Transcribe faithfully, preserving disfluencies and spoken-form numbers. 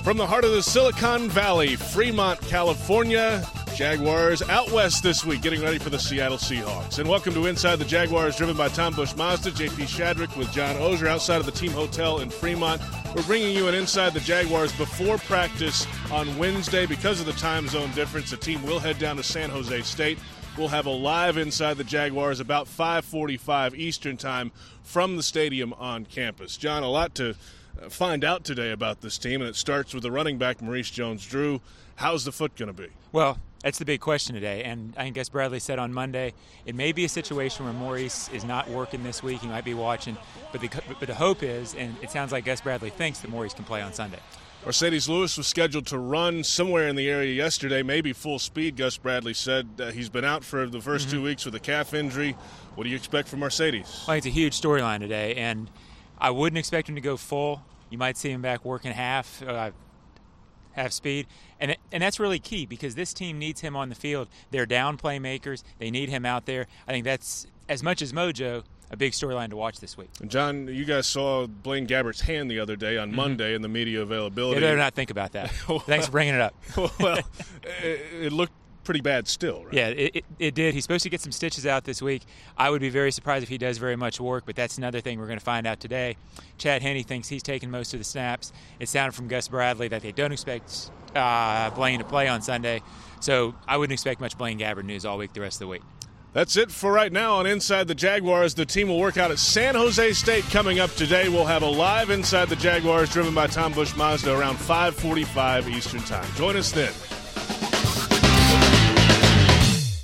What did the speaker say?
From the heart of the Silicon Valley, Fremont, California, Jaguars out west this week, getting ready for the Seattle Seahawks. And welcome to Inside the Jaguars, driven by Tom Bush Mazda, J P Shadrick with John Oehser outside of the team hotel in Fremont. We're bringing you an Inside the Jaguars before practice on Wednesday. Because of the time zone difference, the team will head down to San Jose State. We'll have a live Inside the Jaguars about five forty-five Eastern time from the stadium on campus. John, a lot to find out today about this team, and it starts with the running back, Maurice Jones-Drew. How's the foot going to be? Well, that's the big question today, and I guess Bradley said on Monday it may be a situation where Maurice is not working this week. He might be watching, but the, but the hope is, and it sounds like Gus Bradley thinks, that Maurice can play on Sunday. Marcedes Lewis was scheduled to run somewhere in the area yesterday, maybe full speed, Gus Bradley said. Uh, he's been out for the first mm-hmm. two weeks with a calf injury. What do you expect from Marcedes? Well, it's a huge storyline today, and I wouldn't expect him to go full. You might see him back working half, uh, half speed, and and that's really key because this team needs him on the field. They're down playmakers. They need him out there. I think that's, as much as mojo, a big storyline to watch this week. And John, you guys saw Blaine Gabbert's hand the other day on mm-hmm. Monday in the media availability. They better not think about that. well, Thanks for bringing it up. well, it, it looked pretty bad still, right? Yeah, it, it, it did. He's supposed to get some stitches out this week. I would be very surprised if he does very much work, but that's another thing we're going to find out today. Chad Henne thinks he's taking most of the snaps. It sounded from Gus Bradley that they don't expect uh, Blaine to play on Sunday, so I wouldn't expect much Blaine Gabbert news all week the rest of the week. That's it for right now on Inside the Jaguars. The team will work out at San Jose State coming up today. We'll have a live Inside the Jaguars driven by Tom Bush Mazda around five forty-five Eastern Time. Join us then.